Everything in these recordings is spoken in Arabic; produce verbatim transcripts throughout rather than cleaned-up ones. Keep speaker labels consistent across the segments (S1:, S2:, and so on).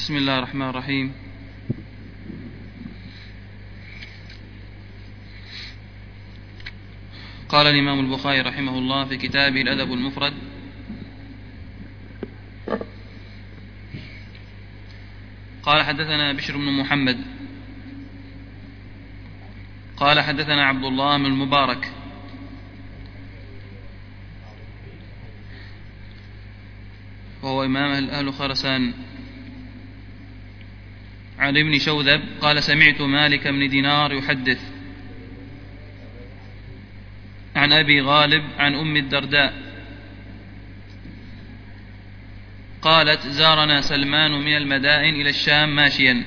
S1: بسم الله الرحمن الرحيم. قال الإمام البخاري رحمه الله في كتابه الأدب المفرد: قال حدثنا بشر بن محمد قال حدثنا عبد الله بن المبارك وهو إمام أهل خرسان عن ابن شوذب قال سمعت مالك بن دينار يحدث عن أبي غالب عن أم الدرداء قالت زارنا سلمان من المدائن إلى الشام ماشيا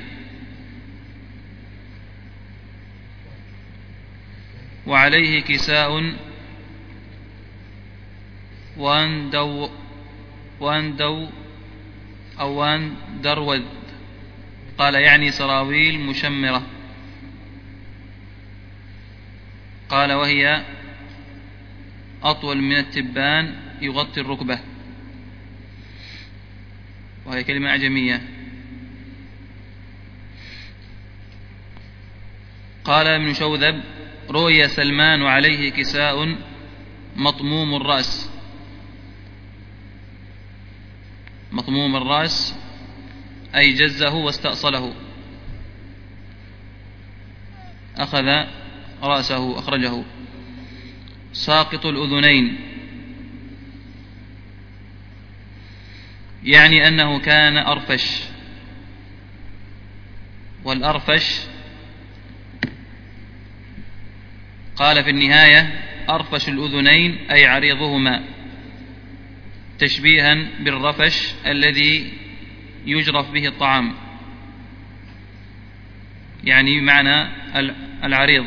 S1: وعليه كساء واندو واندو أو واندرود، قال يعني سراويل مشمرة، قال وهي أطول من التبان يغطي الركبة، وهي كلمة أعجمية. قال ابن شوذب رؤي سلمان عليه كساء مطموم الرأس، مطموم الرأس أي جزه واستأصله، أخذ رأسه أخرجه، ساقط الأذنين، يعني أنه كان أرفش، والأرفش قال في النهاية أرفش الأذنين أي عريضهما، تشبيها بالرفش الذي يجرف به الطعام، يعني بمعنى العريض.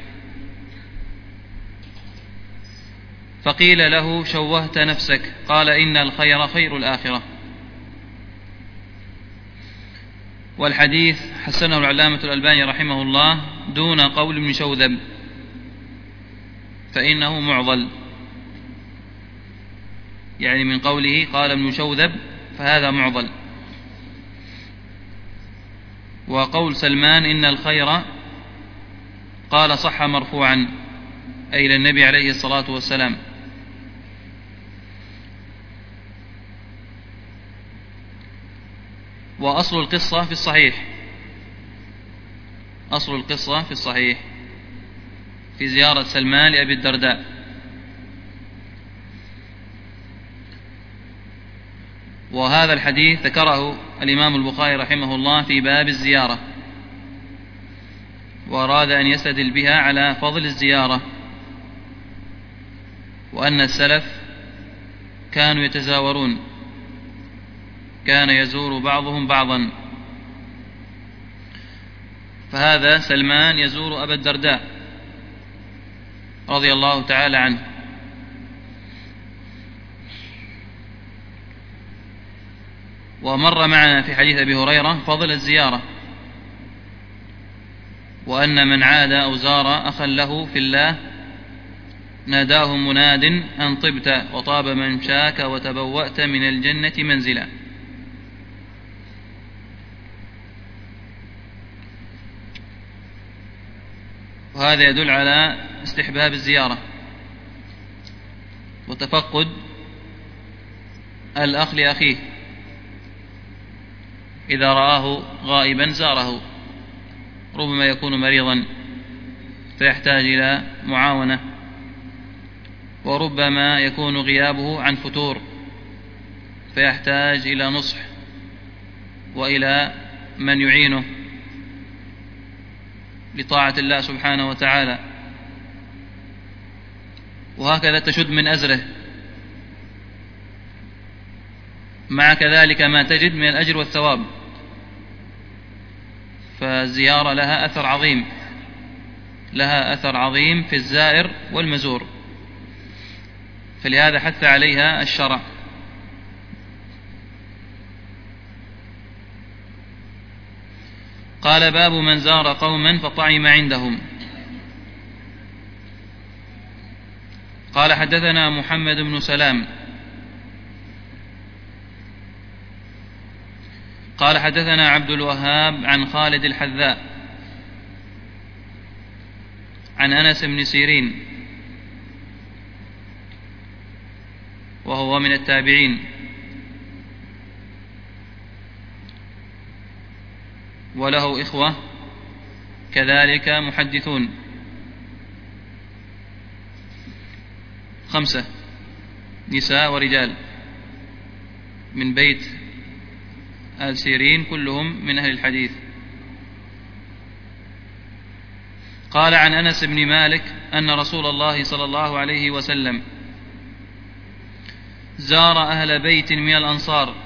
S1: فقيل له شوهت نفسك، قال إن الخير خير الآخرة. والحديث حسنه العلامة الألباني رحمه الله دون قول ابن شوذب، فإنه معضل، يعني من قوله قال ابن شوذب فهذا معضل. وقول سلمان إن الخير قال صح مرفوعا أي إلى النبي عليه الصلاة والسلام. وأصل القصة في الصحيح، أصل القصة في الصحيح في زيارة سلمان لأبي الدرداء. وهذا الحديث ذكره الإمام البخاري رحمه الله في باب الزيارة، وأراد أن يستدل بها على فضل الزيارة، وأن السلف كانوا يتزاورون، كان يزور بعضهم بعضا، فهذا سلمان يزور أبا الدرداء رضي الله تعالى عنه. ومر معنا في حديث أبي هريرة فضل الزيارة، وأن من عاد أو زار أخا له في الله ناداه مناد أن طبت وطاب ممشاك وتبوأت من الجنة منزلا. وهذا يدل على استحباب الزيارة وتفقد الأخ لأخيه، إذا رآه غائبا زاره، ربما يكون مريضا فيحتاج إلى معاونة، وربما يكون غيابه عن فتور فيحتاج إلى نصح وإلى من يعينه لطاعة الله سبحانه وتعالى، وهكذا تشد من أزره، مع كذلك ما تجد من الأجر والثواب. فالزيارة لها أثر عظيم، لها أثر عظيم في الزائر والمزور، فلهذا حث عليها الشرع. قال باب من زار قوما فطعم عندهم. قال حدثنا محمد بن سلام قال حدثنا عبد الوهاب عن خالد الحذاء عن أنس بن سيرين وهو من التابعين وله إخوة كذلك محدثون خمسة نساء ورجال من بيت آل سيرين كلهم من أهل الحديث. قال عن أنس بن مالك أن رسول الله صلى الله عليه وسلم زار أهل بيت من الأنصار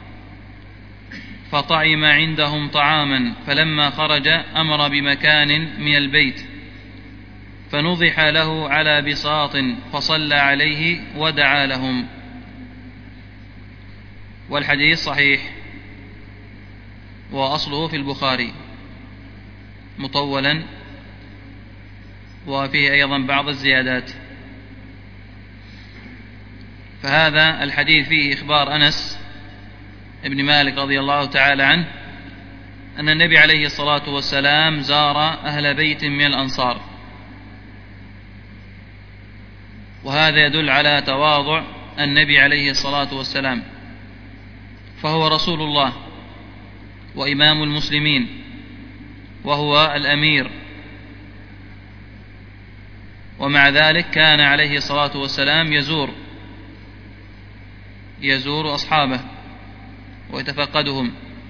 S1: فطعم عندهم طعاما، فلما خرج أمر بمكان من البيت فنضح له على بساط فصلى عليه ودعا لهم. والحديث صحيح وأصله في البخاري مطولا وفيه أيضا بعض الزيادات. فهذا الحديث فيه إخبار أنس ابن مالك رضي الله تعالى عنه أن النبي عليه الصلاة والسلام زار أهل بيت من الأنصار، وهذا يدل على تواضع النبي عليه الصلاة والسلام، فهو رسول الله وإمام المسلمين وهو الأمير، ومع ذلك كان عليه الصلاة والسلام يزور يزور أصحابه ويتفقدهم.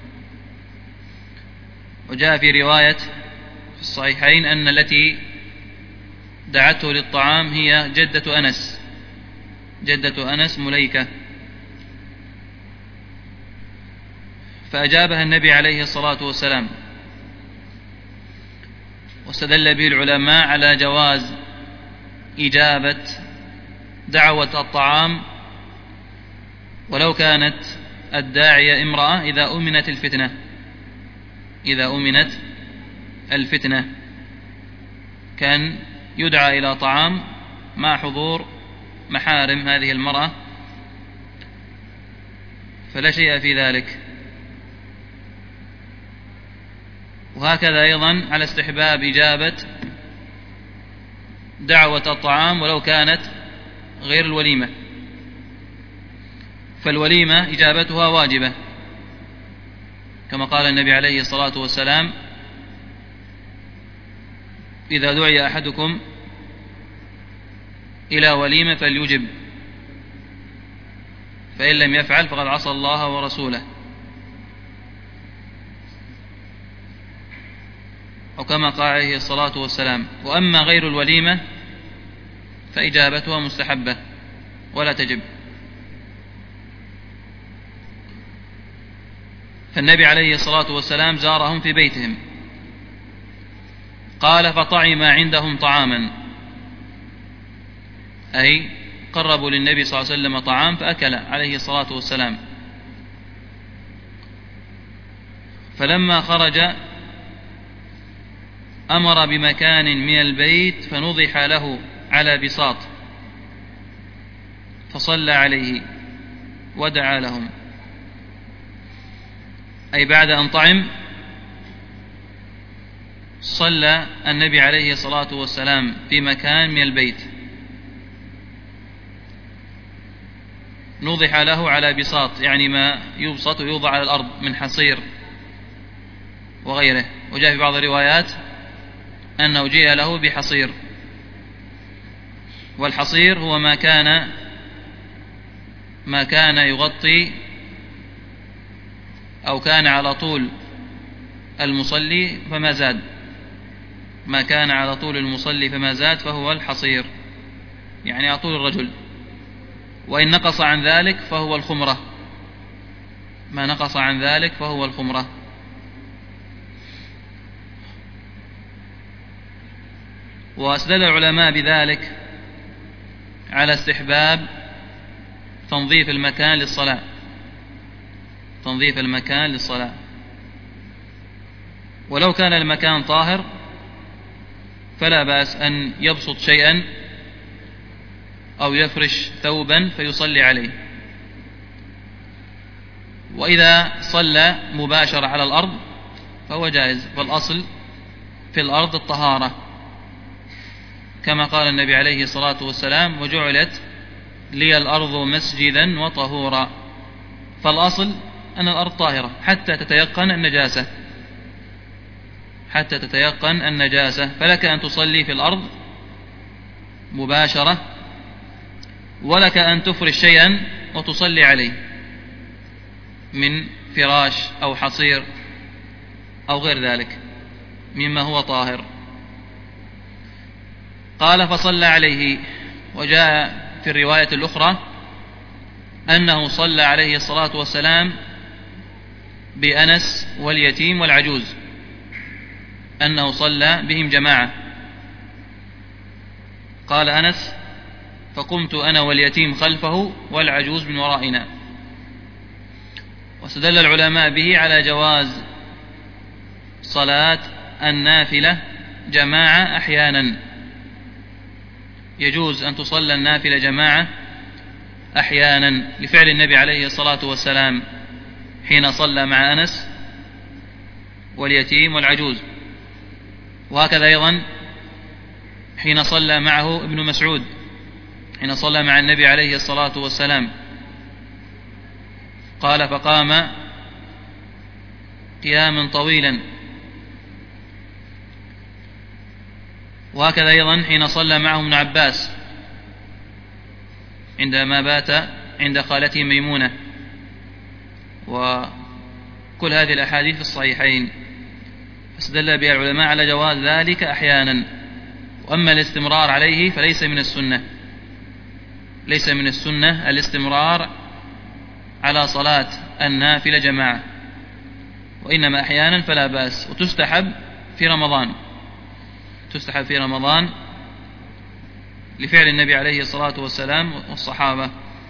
S1: وجاء في رواية في الصحيحين أن التي دعته للطعام هي جدة أنس جدة أنس مليكة، فأجابها النبي عليه الصلاة والسلام. واستدل به العلماء على جواز إجابة دعوة الطعام ولو كانت الداعية امرأة إذا أمنت الفتنة إذا أمنت الفتنة كان يدعى إلى طعام مع حضور محارم هذه المرأة، فلا شيء في ذلك. وهكذا أيضا على استحباب إجابة دعوة الطعام ولو كانت غير الوليمة، فالوليمة إجابتها واجبة كما قال النبي عليه الصلاة والسلام: إذا دعي أحدكم إلى وليمة فليجب، فإن لم يفعل فقد عصى الله ورسوله. وكما قال عليه الصلاة والسلام: وأما غير الوليمة فإجابتها مستحبة ولا تجب. فالنبي عليه الصلاة والسلام زارهم في بيتهم، قال: فطعم عندهم طعاما، أي قربوا للنبي صلى الله عليه وسلم طعام فأكل عليه الصلاة والسلام. فلما خرج أمر بمكان من البيت فنضح له على بساط فصلى عليه ودعا لهم، أي بعد أن طعم صلى النبي عليه الصلاة والسلام في مكان من البيت، نضح له على بساط يعني ما يبسط ويوضع على الأرض من حصير وغيره. وجاء في بعض الروايات أنه جيء له بحصير، والحصير هو ما كان ما كان يغطي أو كان على طول المصلي فما زاد، ما كان على طول المصلي فما زاد فهو الحصير، يعني على طول الرجل. وإن نقص عن ذلك فهو الخمرة، ما نقص عن ذلك فهو الخمرة. واستدل العلماء بذلك على استحباب تنظيف المكان للصلاة تنظيف المكان للصلاة ولو كان المكان طاهر فلا بأس أن يبسط شيئا أو يفرش ثوبا فيصلي عليه. وإذا صلى مباشرة على الأرض فهو جائز، فالأصل في الأرض الطهارة، كما قال النبي عليه الصلاة والسلام: وجعلت لي الأرض مسجدا وطهورا. فالأصل أن الأرض طاهرة حتى تتيقن النجاسة، حتى تتيقن النجاسة، فلك أن تصلي في الأرض مباشرة، ولك أن تفرش شيئا وتصلي عليه من فراش أو حصير أو غير ذلك مما هو طاهر. قال: فصلى عليه. وجاء في الرواية الأخرى أنه صلى عليه الصلاة والسلام بأنس واليتيم والعجوز، أنه صلى بهم جماعة. قال أنس: فقمت أنا واليتيم خلفه والعجوز من ورائنا. واستدل العلماء به على جواز صلاة النافلة جماعة أحيانا، يجوز أن تصلى النافلة جماعة أحيانا لفعل النبي عليه الصلاة والسلام حين صلى مع أنس واليتيم والعجوز، وهكذا أيضا حين صلى معه ابن مسعود، حين صلى مع النبي عليه الصلاة والسلام. قال: فقام قياما طويلا. وهكذا أيضا حين صلى معه ابن عباس عندما بات عند خالته ميمونة. وكل هذه الأحاديث في الصحيحين، فاستدل بها العلماء على جواز ذلك أحيانا. وأما الاستمرار عليه فليس من السنة، ليس من السنة الاستمرار على صلاة النافلة جماعة، وإنما أحيانا فلا بأس. وتستحب في رمضان، تستحب في رمضان لفعل النبي عليه الصلاة والسلام والصحابة.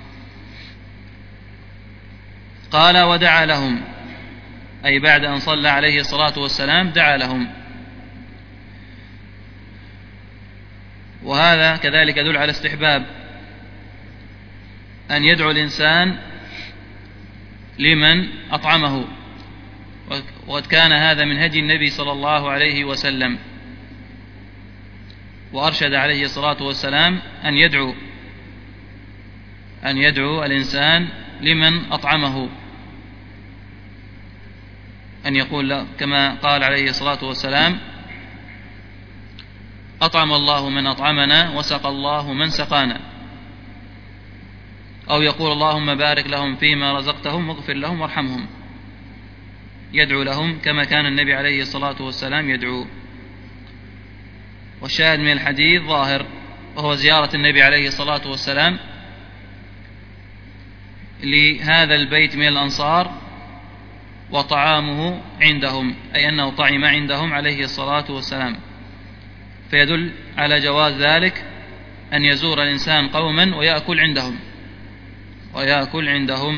S1: قال: ودعا لهم، أي بعد أن صلى عليه الصلاة والسلام دعا لهم. وهذا كذلك يدل على استحباب أن يدعو الإنسان لمن أطعمه، وقد كان هذا من هدي النبي صلى الله عليه وسلم، وأرشد عليه الصلاة والسلام أن يدعو أن يدعو الإنسان لمن أطعمه، أن يقول له كما قال عليه الصلاة والسلام: أطعم الله من أطعمنا وسقى الله من سقانا. أو يقول: اللهم بارك لهم فيما رزقتهم واغفر لهم وارحمهم. يدعو لهم كما كان النبي عليه الصلاة والسلام يدعو. والشاهد من الحديث ظاهر، وهو زيارة النبي عليه الصلاة والسلام لهذا البيت من الأنصار وطعامه عندهم، أي أنه طعم عندهم عليه الصلاة والسلام، فيدل على جواز ذلك أن يزور الإنسان قوما ويأكل عندهم ويأكل عندهم.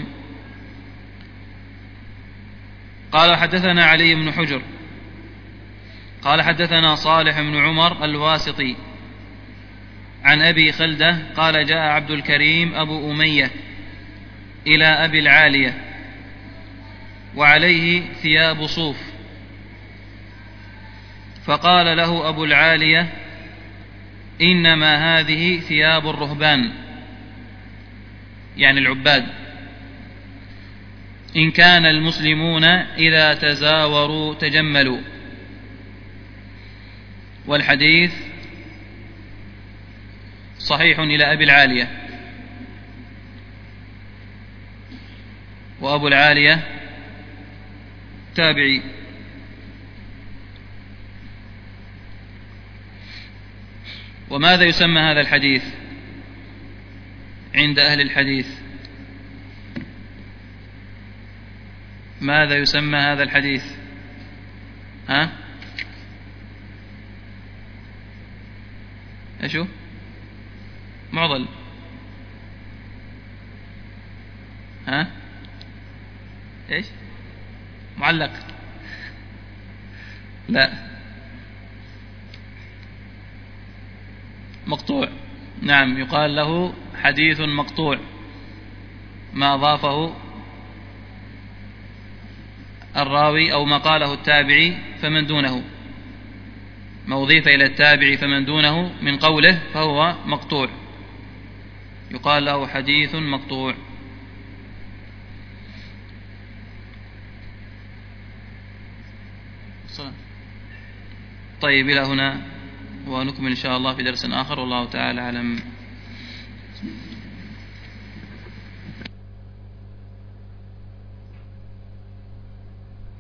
S1: قال: حدثنا علي بن حجر قال: حدثنا صالح بن عمر الواسطي عن أبي خلدة قال: جاء عبد الكريم أبو أمية إلى أبي العالية وعليه ثياب صوف، فقال له أبو العالية: إنما هذه ثياب الرهبان، يعني العباد، إن كان المسلمون إذا تزاوروا تجملوا. والحديث صحيح إلى أبي العالية، وأبو العالية تابعي. وماذا يسمى هذا الحديث عند أهل الحديث؟ ماذا يسمى هذا الحديث؟ ها؟ ايشو؟ معضل. ها؟ ايش؟ معلق؟ لا، مقطوع. نعم، يقال له حديث مقطوع، ما أضافه الراوي أو ما قاله التابعي فمن دونه، ما أضيف إلى التابعي فمن دونه من قوله فهو مقطوع، يقال له حديث مقطوع. طيب إلى هنا، ونكمل إن شاء الله في درس آخر، والله تعالى أعلم.